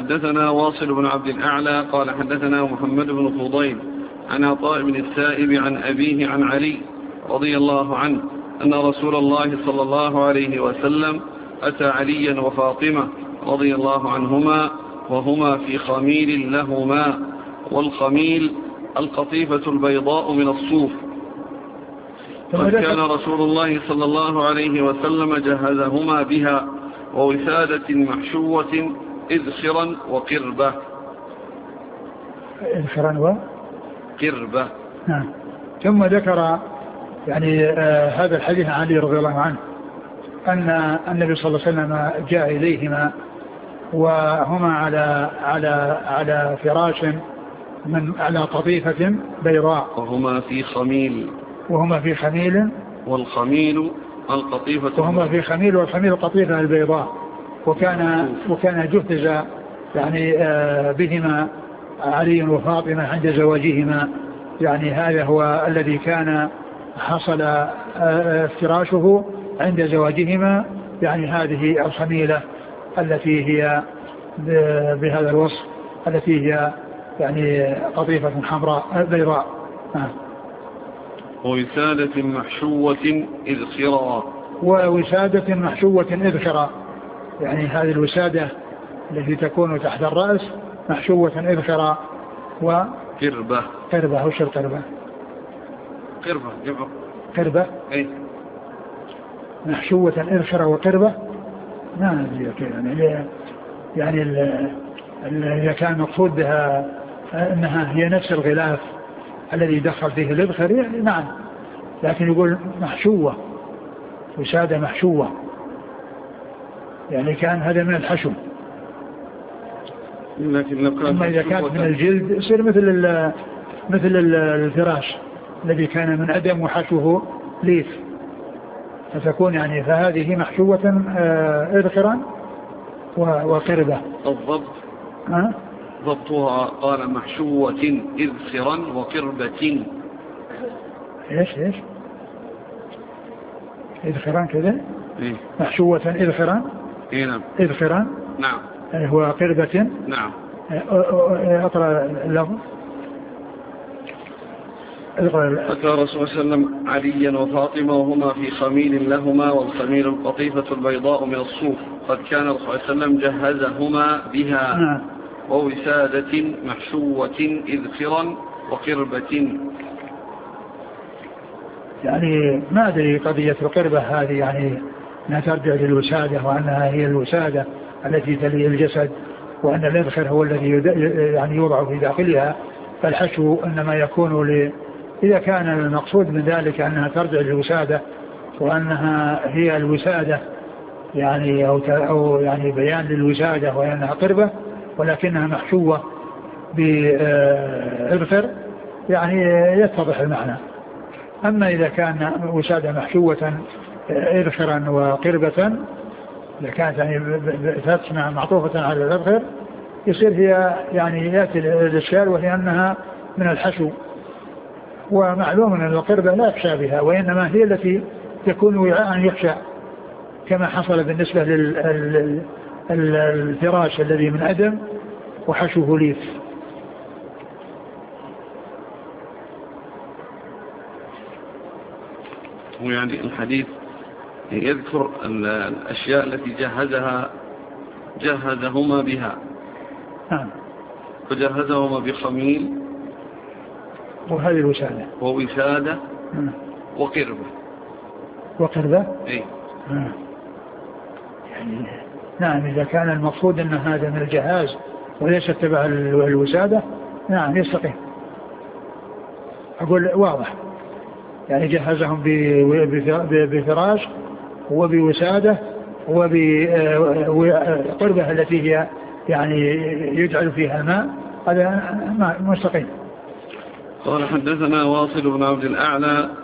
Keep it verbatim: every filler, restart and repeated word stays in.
حدثنا واصل بن عبد الأعلى قال حدثنا محمد بن فضيل عن عطاء بن السائب عن أبيه عن علي رضي الله عنه أن رسول الله صلى الله عليه وسلم أتى عليا وفاطمة رضي الله عنهما وهما في خميل لهما، والخميل القطيفة البيضاء من الصوف. فكان رسول الله صلى الله عليه وسلم جهزهما بها ووسادة محشوة إذخرا وقربة. إذخرا و قربة. نعم. ثم ذكر يعني آه هذا الحديث عن علي رضي الله عنه أن النبي صلى الله عليه وسلم جاء إليهما وهما على على على فراش من على قطيفة بيضاء، وهما في خميل وهما في خميل والخميل القطيفة وهما في خميل والخميل القطيفة البيضاء. وكان وكان جهز يعني بهما علي وفاطمة عند زواجهما، يعني هذا هو الذي كان حصل افتراشه عند زواجهما، يعني هذه الخميلة التي هي بهذا الوصف التي هي يعني قطيفة حمراء بيضاء. ووسادة محشوة إذخرا، ووسادة محشوة إذخرا، يعني هذه الوسادة التي تكون تحت الرأس محشوة إذخرا وقربة. قربة وش القربة؟ قربة جمع قربة أي محشوة إذخرا وقربة. ما أدري يعني يعني إذا كان مقصود بها أنها هي نفس الغلاف الذي دخل فيه الإذخر يعني نعم، لكن يقول محشوة، وسادة محشوة، يعني كان هذا من الحشو. لكن لو كان أما إذا كانت من الجلد يصير مثل مثل الفراش الذي كان من أدم وحشوه ليف، فتكون يعني فهذه محشوة إذخرا وقربة. الضبط ها؟ ضبطها قال محشوة إذخرا وقربة. إيش إيش إذخرا كذا إيه؟ محشوة إذخرا إيه نعم إذخرا نعم هو قربة نعم. أقرأ اللفظ. أتى رسول الله صلى الله عليه وسلم عليا وفاطمة وهما في خميل لهما، والخميل القطيفة البيضاء من الصوف. قد كان رسول الله صلى الله عليه وسلم جهزهما بها نعم. ووسادة محشوة إذخرا وقربة. يعني ما أدري قضية القربة هذه يعني أنها ترجع للوسادة، وأنها هي الوسادة التي تلي الجسد، وأن الإذخر هو الذي يعني يوضع في داخلها، فالحشو إنما يكون ل... إذا كان المقصود من ذلك أنها ترجع للوسادة وأنها هي الوسادة يعني أو, ت... أو يعني بيان للوسادة وأنها قربة ولكنها محشوة بإذخر يعني يتضح المعنى. أما إذا كان وسادة محشوة إذخرا وقربة، إذا كانت يعني فتنة معطوفة على الإذخر يصير هي يعني يأتي الإشكال، وهي أنها من الحشو، ومعلوم أن القربة لا يخشى بها، وإنما هي التي تكون وعاء يخشى، كما حصل بالنسبة للفراش الذي من أدم وحشوه ليف. ويعني الحديث يذكر الأشياء التي جهزها جهزهما بها. نعم. فجهزهما بخميل وهذه الوسادة ووسادة نعم. وقربة. وقربة أي نعم. يعني نعم إذا كان المقصود أن هذا من الجهاز وليس تبع الوسادة نعم يستقيم، أقول واضح، يعني جهزهم بفراش وبوسادة وبقربة التي هي يعني يجعل فيها الماء، هذا مستقيم. قال حدثنا واصل بن عبد الأعلى